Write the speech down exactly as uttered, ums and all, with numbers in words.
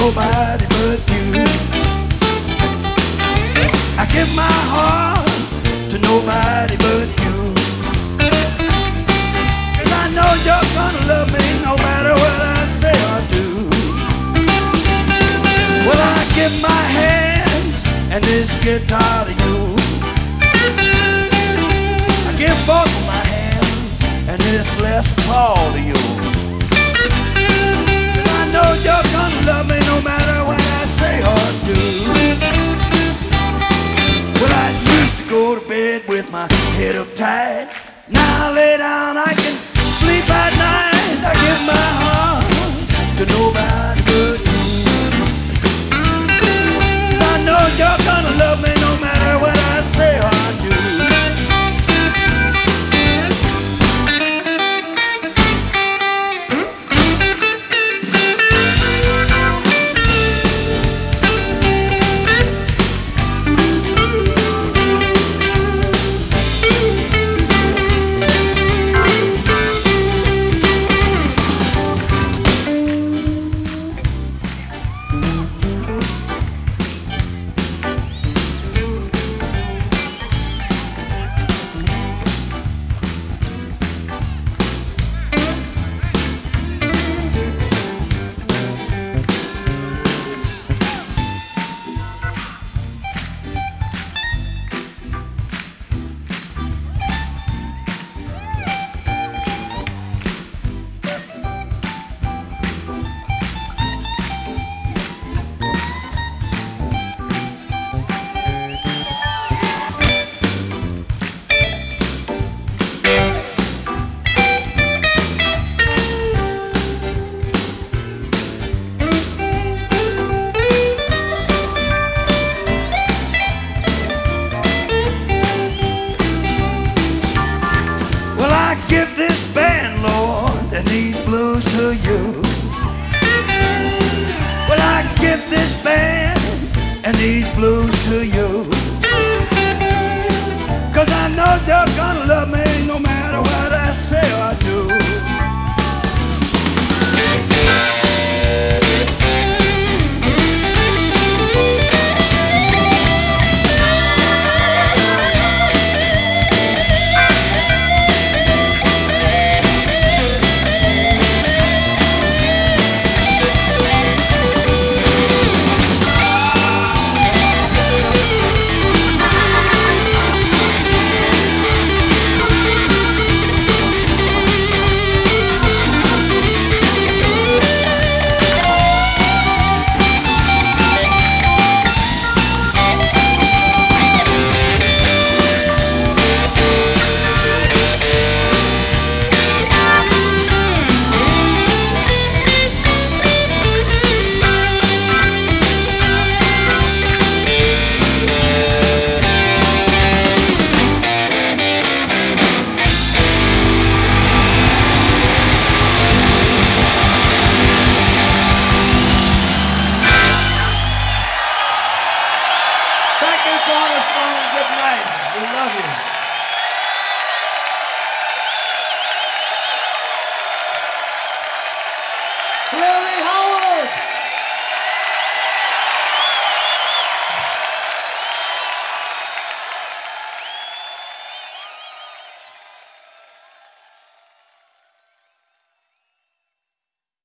nobody but you. I give my heart to nobody but you. 'Cause I know you're gonna love me no matter what I say or do. Well, I give my hands and this guitar to you. I give both of my hands and this Les Paul to you. 'Cause I know you're gonna love me no matter what I say or do. Well, I used to go to bed with my head up tight. Now I lay down, I can sleep at night. I give my heart to nobody but you. 'Cause I know you're gonna love me no matter what I say or do. I give this band, Lord, and these blues to you. Well, I give this band and these blues to you. 'Cause I know you're gonna love me no matter what I say or do. Cornerstone, good night. We love you. Well,